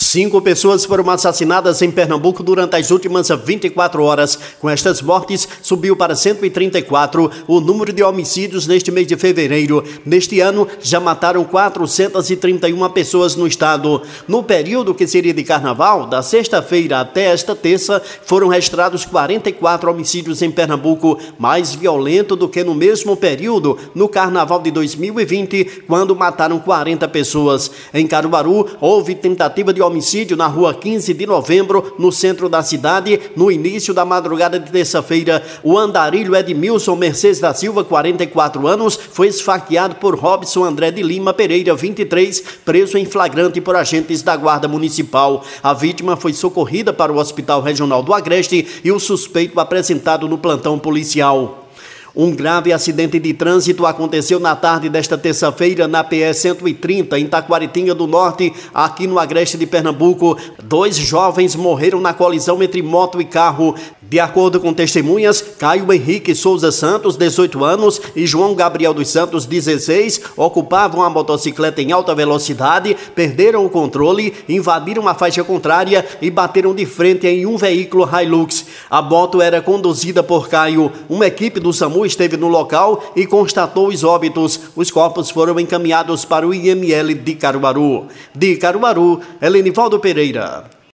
5 pessoas foram assassinadas em Pernambuco durante as últimas 24 horas. Com estas mortes, subiu para 134 o número de homicídios neste mês de fevereiro. Neste ano, já mataram 431 pessoas no estado. No período que seria de carnaval, da sexta-feira até esta terça, foram registrados 44 homicídios em Pernambuco, mais violento do que no mesmo período, no carnaval de 2020, quando mataram 40 pessoas. Em Caruaru, houve tentativa de homicídio na rua 15 de novembro, no centro da cidade, no início da madrugada de terça-feira. O andarilho Edmilson Mercedes da Silva, 44 anos, foi esfaqueado por Robson André de Lima Pereira, 23, preso em flagrante por agentes da Guarda Municipal. A vítima foi socorrida para o Hospital Regional do Agreste e o suspeito apresentado no plantão policial. Um grave acidente de trânsito aconteceu na tarde desta terça-feira na PE 130, em Taquaritinga do Norte, aqui no Agreste de Pernambuco. 2 jovens morreram na colisão entre moto e carro. De acordo com testemunhas, Caio Henrique Souza Santos, 18 anos, e João Gabriel dos Santos, 16, ocupavam a motocicleta em alta velocidade, perderam o controle, invadiram a faixa contrária e bateram de frente em um veículo Hilux. A moto era conduzida por Caio. Uma equipe do SAMU esteve no local e constatou os óbitos. Os corpos foram encaminhados para o IML de Caruaru. De Caruaru, Helenivaldo Pereira.